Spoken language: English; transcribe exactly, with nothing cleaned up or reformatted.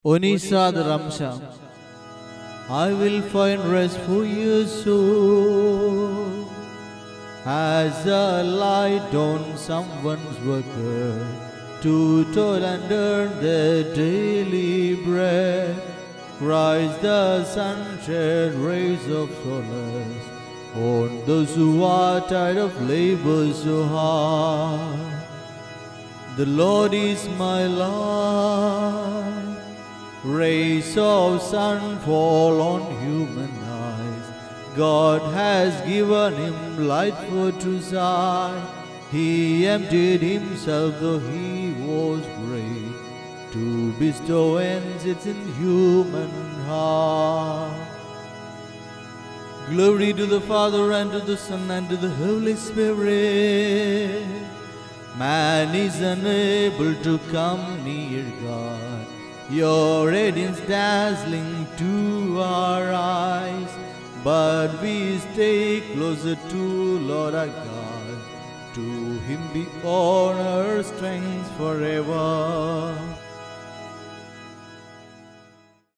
Onisa the Ramsha, I will find rest for your soul. As I lie down someone's worker to toil and earn their daily bread, Christ the Son shed rays of solace on those who are tired of labor so hard. The Lord is my light, rays of sun fall on human eyes. God has given him light for to sight. He emptied himself though he was great, to bestow ends it's in human heart. Glory to the Father and to the Son and to the Holy Spirit. Man is unable to come near God, your radiance dazzling to our eyes, but we stay closer to Lord our God. To him be honor, strength forever.